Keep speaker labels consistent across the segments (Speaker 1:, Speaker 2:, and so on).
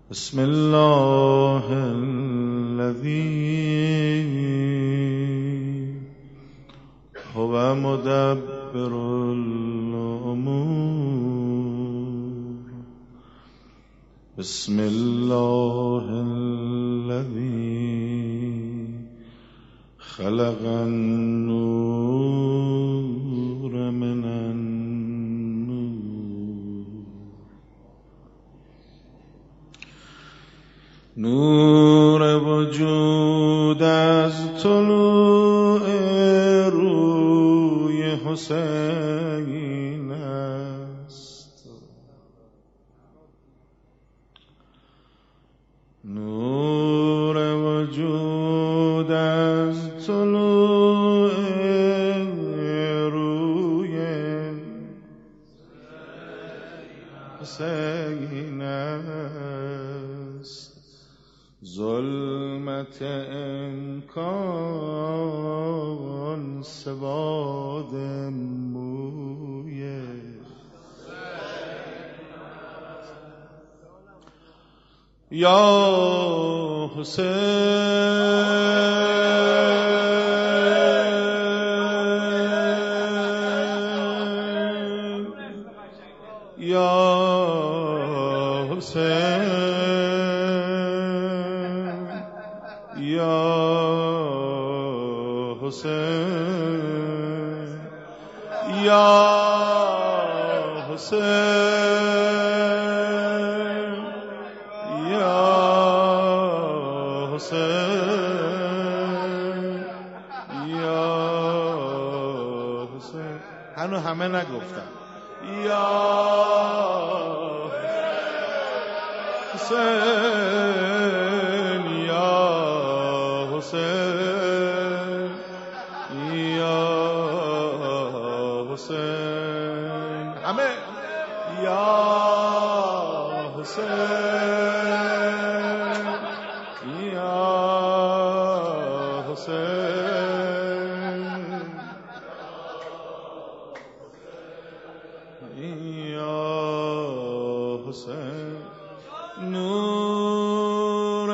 Speaker 1: بسم الله الذي هو مدبر الأمور بسم الله الذي خلق النور من نور وجود از طلوع روی حسین است نور وجود از طلوع روی حسین است ظلمت امکان سواد موی یا حسین یا حسین یا حسین یا حسین یا حسین یا حسین هنو همه نگفتن یا حسین یا حسین یا حسین همه یا حسین یا حسین یا حسین نور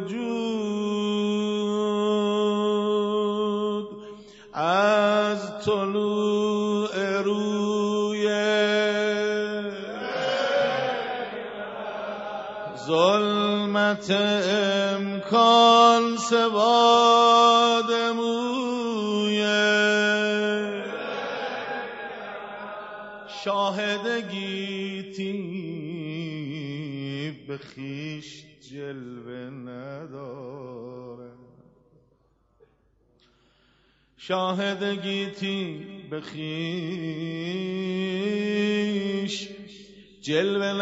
Speaker 1: وجود از طلوع روی ظلمت امکان سواد موی شاهدگیتی به خویش جلوه ندارد شاهدگیتی به خویش جلوه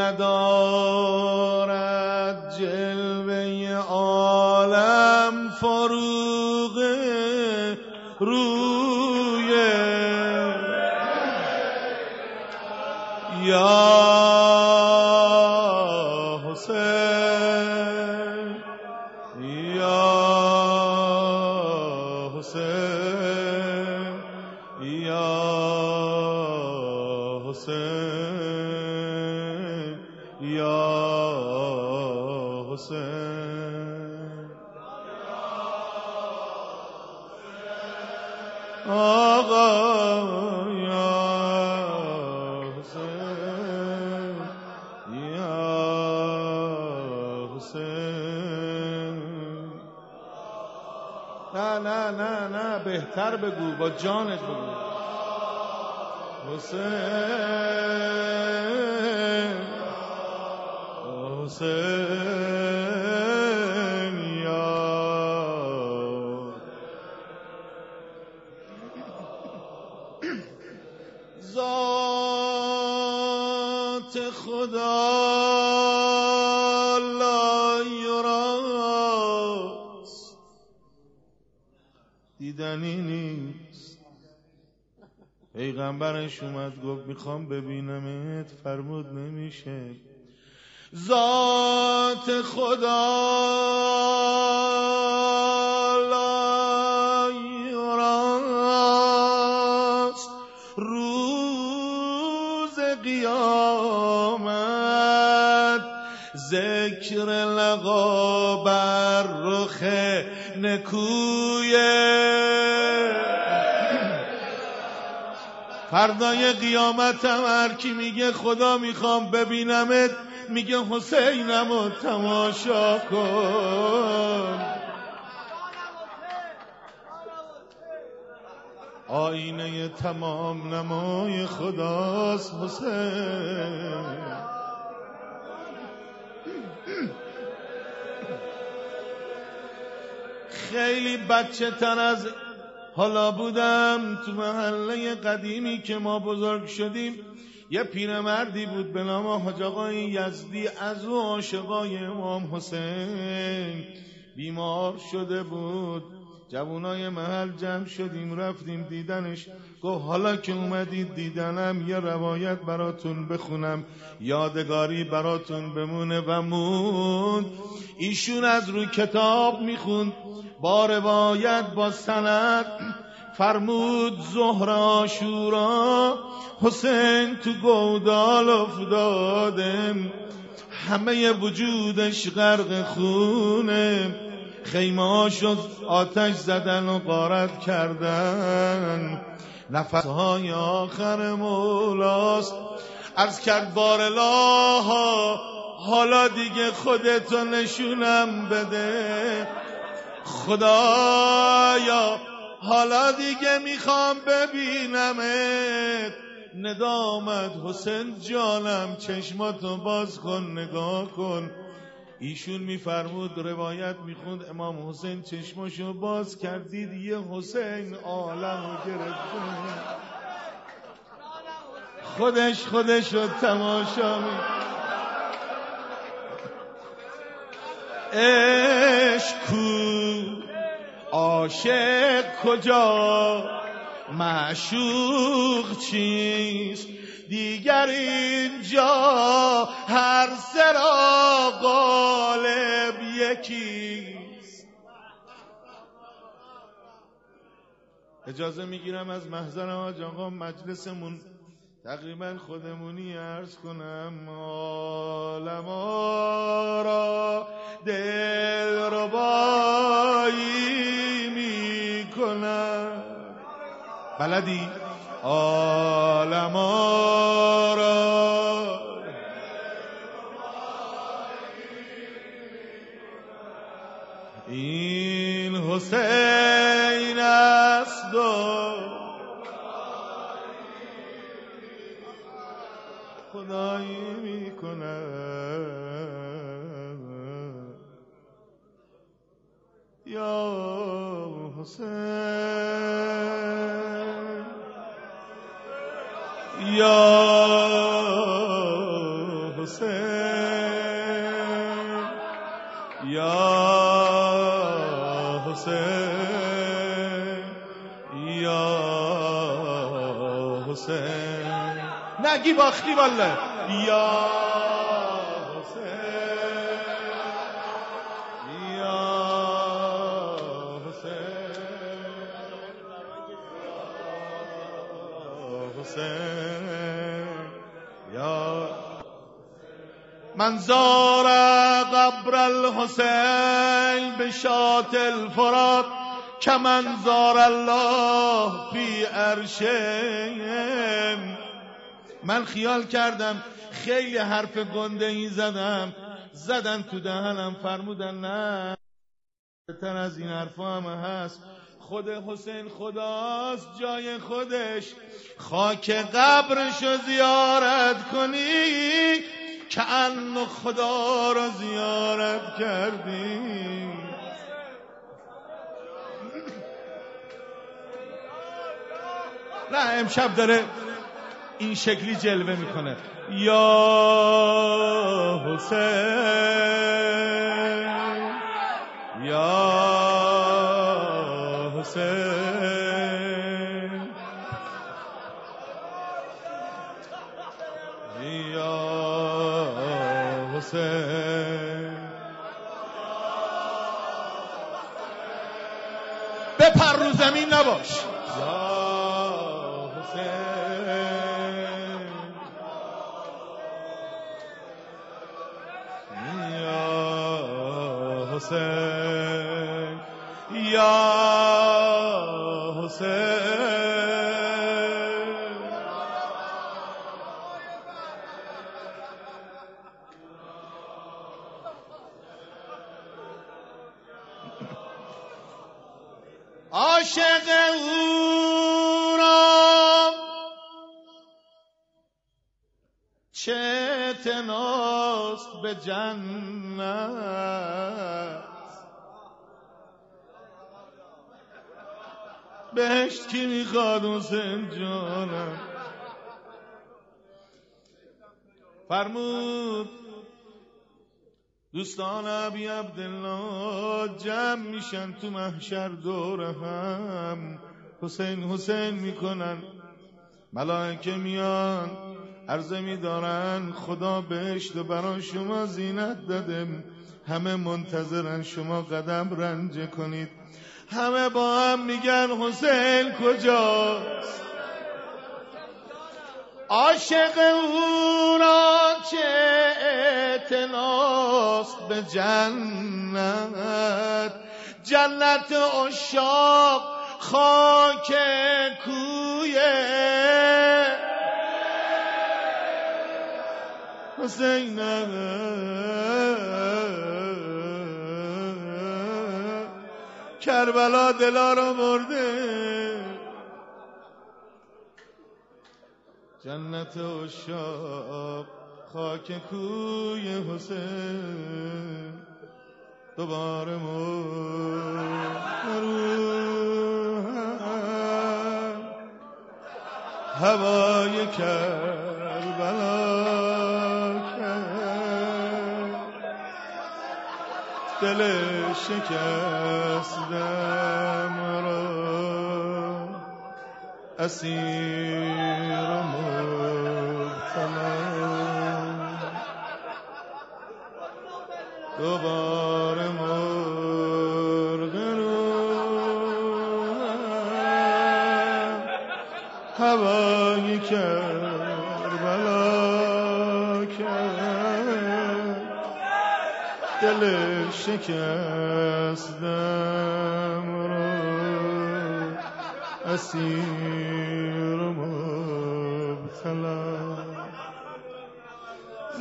Speaker 1: ندارد جلوه عالم فروغ روی یا حسین یا حسین یا حسین یا حسین آقا یا حسین یا حسین نه نه نه نه بهتر بگو با جانت بگو حسین حسین یا ذات خدا لایراست دیدنی نیست پیغمبرش اومد گفت میخوام ببینمت فرمود نمیشه ذات خدا لایراست روز قیامت ذکر لقا بر رخ نکویه. فردای قیامتم هر کی میگه خدا میخوام ببینمت، میگه حسینمو تماشا کن. آینه تمام نمای خداست حسین. خیلی بچه تر از حالا بودم تو محله قدیمی که ما بزرگ شدیم، یه پیرمردی بود به نام حاج آقای یزدی، از او عاشقای امام حسین. بیمار شده بود، جوانای محل جمع شدیم رفتیم دیدنش. گفت حالا که اومدید دیدنم یه روایت براتون بخونم، یادگاری براتون بمونه. و موند. ایشون از روی کتاب میخوند با روایت با سند. فرمود ظهر عاشورا حسین تو گودال افتاده، همه وجودش غرق خونه، خیمه‌هاشو آتش زدن و غارت کردن. نفسهای آخر مولاست. عرض کرد بارالله حالا دیگه خودتو نشونم بده، خدایا حالا دیگه میخوام ببینمت. ندامت حسین جانم چشماتو باز کن نگاه کن. ایشون میفرمود روایت میخوند امام حسین چشماشو باز کردید، یه حسین عالمو گرفته، خودشو تماشا عشق کو، عاشق کجا، معشوق چیست، دیگر اینجا هر سرا غالب یکیست. اجازه میگیرم از محضر حاج آقا مجلسمون تقریبا خودمونی عرض کنم. عالما را دلربایی میکنم. بلدی؟ عالما را این حسین است و خدایی میکنم. یا حسین یا حسین یا حسین یا حسین. نگی باختی والله. یا حسین یا حسین یا من زار قبر الحسین بشاط الفرات کمن زار الله فی عرشه. من خیال کردم خیلی حرف گنده ای زدن تو دهنم، فرمودن نه بهتر از این حرفا هم هست. خود حسین خداست جای خودش، خاک قبرشو زیارت کنی که ان خدا رو زیارت کردی. نه امشب داره این شکلی جلوه میکنه. یا حسین یا حسین یا حسین. بپر رو زمین نباش. یا حسین حسین یا حسین. عاشق او را چه اعتناست به جنت، بهشت کی میخواد حسین جانم. فرمود دوستان ابی عبدالله جمع میشن تو محشر دور هم، حسین حسین میکنن. ملائکه میان عرضه میدارن خدا بهشت و برای شما زینت داده، همه منتظرن شما قدم رنجه کنید. همه با هم میگن حسین کجاست؟ عاشق او را چه اعتناست به جنت، جنت عشاق خاک کوی حسین. کربلا دلا رو برده، جنت عشاق خاک کوی حسین. دوباره روحم هوای کربلا کرد، دل شکستم را اسیر و مبتلا. دوباره مرغ روحم هوای کربلا کرد، دل شکستم را اسیر و مبتلا. ز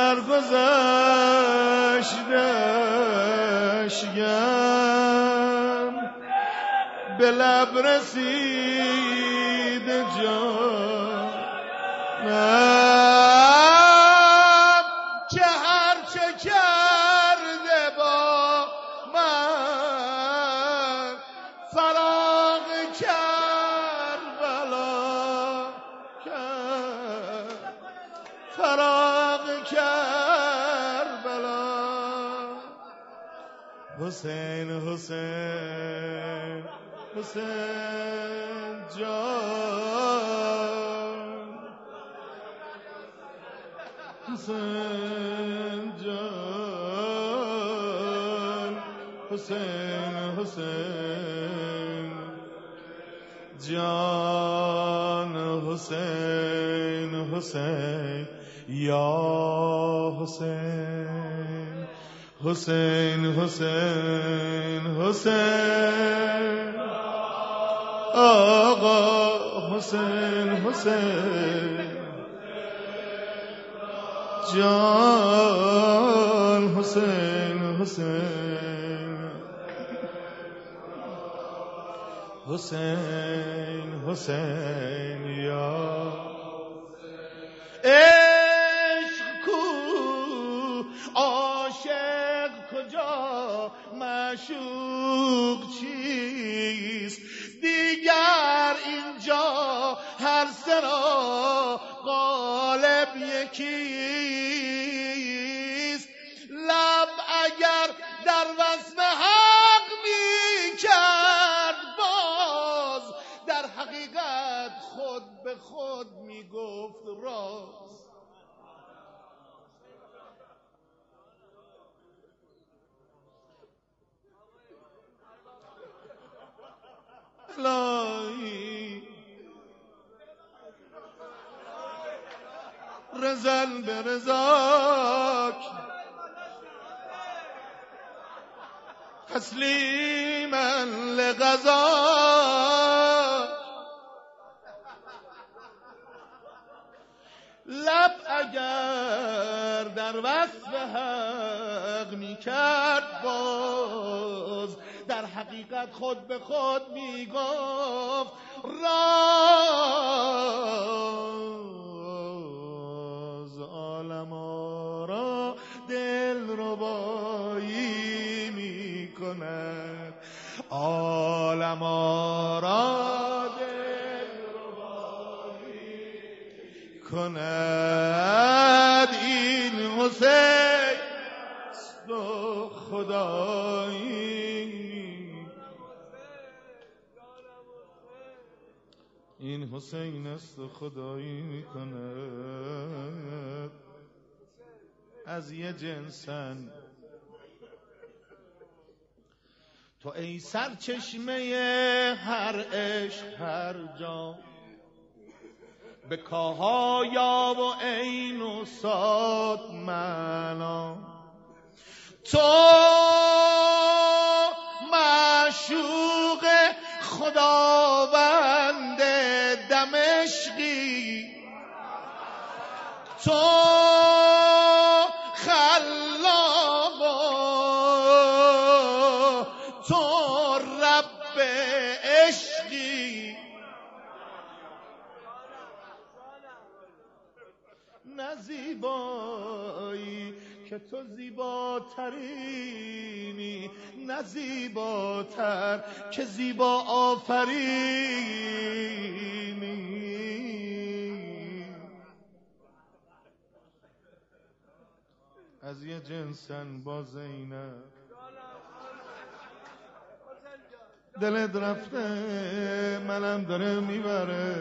Speaker 1: سرگذشتشگم به لب رسید جانم، که هرچه کرده با من فراق کربلا کرد، فراق کربلا. حسین حسین حسین جان، حسین جان، حسین حسین جان، حسین حسین یا حسین. حسین حسین حسین آقا حسین حسین جان، حسین حسین حسین حسین یا عشق کو، عاشق کجا، معشوق چیست؟ دیگر اینجا هر سه را غالب یکیست. لب اگر در وصف حق می کرد باز، در حقیقت خود به خود می گفت راز. الهی رزن به رزاک، تسلیما لقضا لب اگر در وصف حق می کرد باز در حقیقت خود به خود می گفت راز عالم را دل ربایی می کند عالم را دل ربایی کند این حسین است و خدایی این حسین است و خدایی میکند از یه جنسن تو ای سرچشمه هر عشق هر جا به کاهایا و عین و صاد معنا تو معشوق خداوند دمشقی تو خلاق تو رب عشقی نه زیبایی که تو زیباترینی نه زیباتر که زیبا آفرینی از یه جنسن با زینب دلت رفته منم داره میبره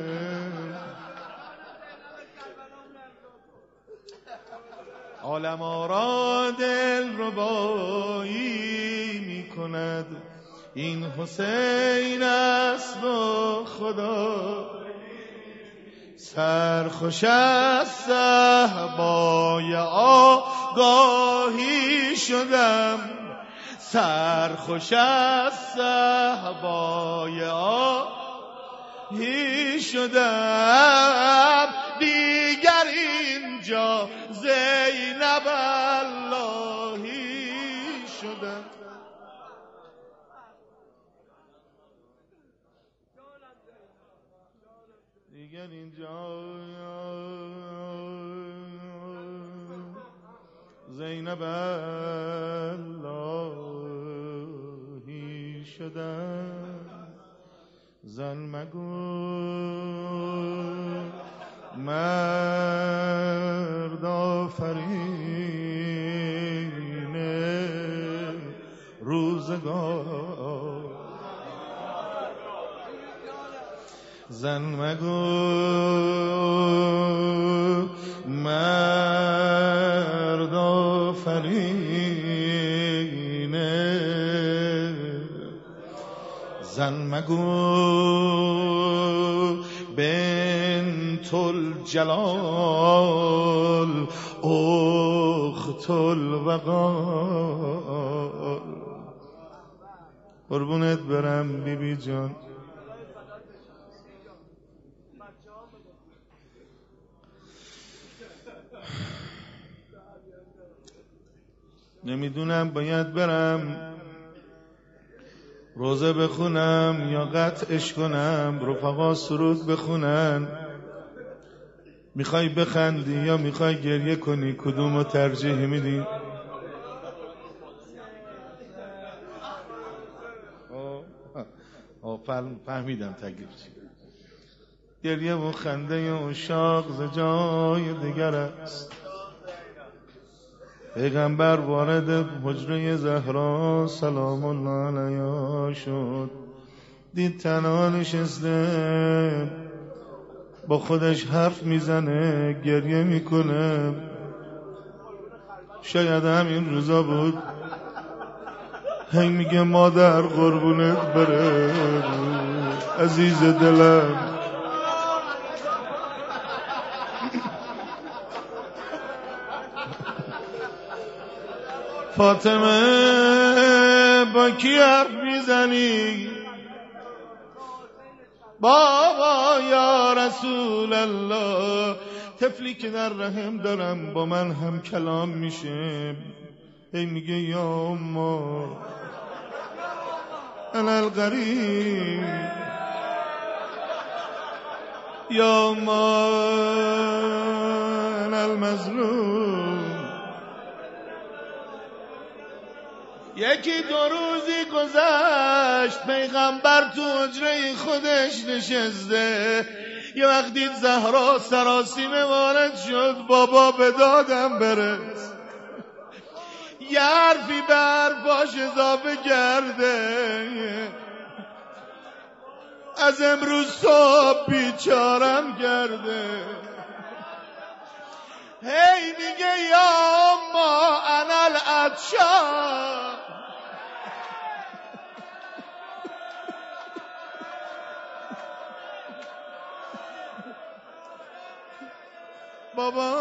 Speaker 1: عالم را دل ربایی می کند این حسین است و خدا سرخوش از صحبای آگاهی شدم سرخوش از صحبای آگاهی شدم دیگر اینجا زینب اللهی شدم دیگر اینجا زینب اللهی شدم زن مگو مرد آفرین روزگار زن مگو مرد آفرین زن مگو بنت الجلال اخت الوقار قربونت برم بی بی جان نمیدونم باید برم روزه بخونم یا قطعش کنم رفقا سرود بخونن میخوای بخندی یا میخوای گریه کنی کدومو ترجیح میدی فهمیدم تکلیف چی گریه و خنده عشاق ز جای دیگر است پیغمبر وارد حجره زهرا سلام الله علیها شد دید تنها نشسته با خودش حرف میزنه گریه میکنه شاید همین روزا بود هی میگه مادر قربونت بره عزیز دلم فاطمه با کی حرف میزنی؟ بابا یا رسول الله، طفلی که در رحم دارم با من هم کلام میشه، هی میگه یا اما انا الغریب، یا اما انا المظلوم. یکی دو روزی گذشت، پیغمبر تو حجره خودش نشسته، یه وقت دید زهرا سراسیمه وارد شد، بابا به دادم برس. یه حرفی به حرفاش اضافه کرده، از امروز صبح بیچارم کرده. هی میگه یا اما انا العطشان، بابا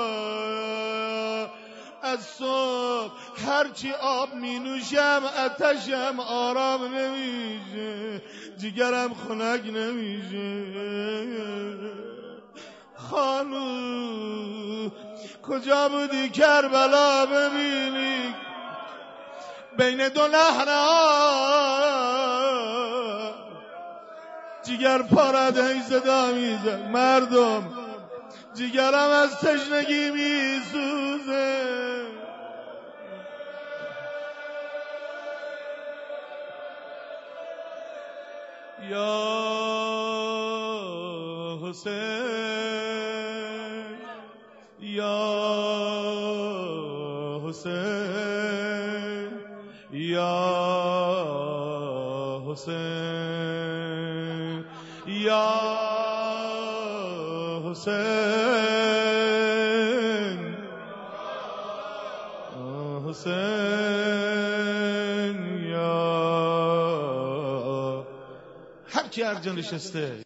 Speaker 1: از صبح هرچی آب می نوشم آتشم آرام نمیشه، جگرم خنک نمیشه. خانو کجا بودی کربلا ببینی بین دو نهرها، جگر پارده ای صدا میزد. مردم جگرم از تشنگی میسوزه. یا حسین، یا حسین، یا حسین، یا حسین، حسین، یا هر کی هر جا نشسته